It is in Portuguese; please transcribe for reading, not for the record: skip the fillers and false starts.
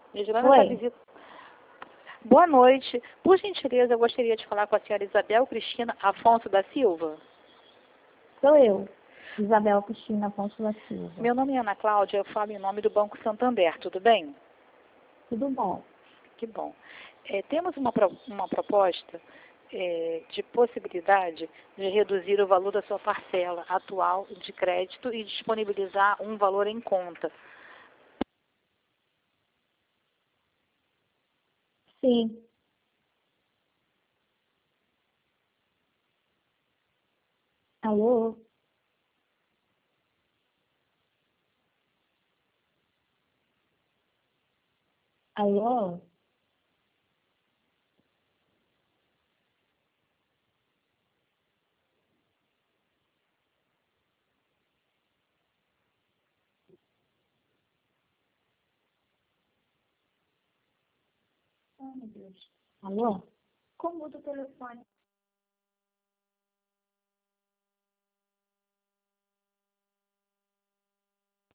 Registrando essa Oi, visita. Boa noite. Por gentileza, eu gostaria de falar com a senhora Isabel Cristina Afonso da Silva. sou eu, Isabel Cristina Afonso da Silva. Meu nome é Ana Cláudia, eu falo em nome do Banco Santander, tudo bem? Tudo bom? Que bom. Temos uma proposta de possibilidade de reduzir o valor da sua parcela atual de crédito e disponibilizar um valor em conta. Sim. Alô? Alô? Ai, meu Deus. Alô? Como muda o telefone?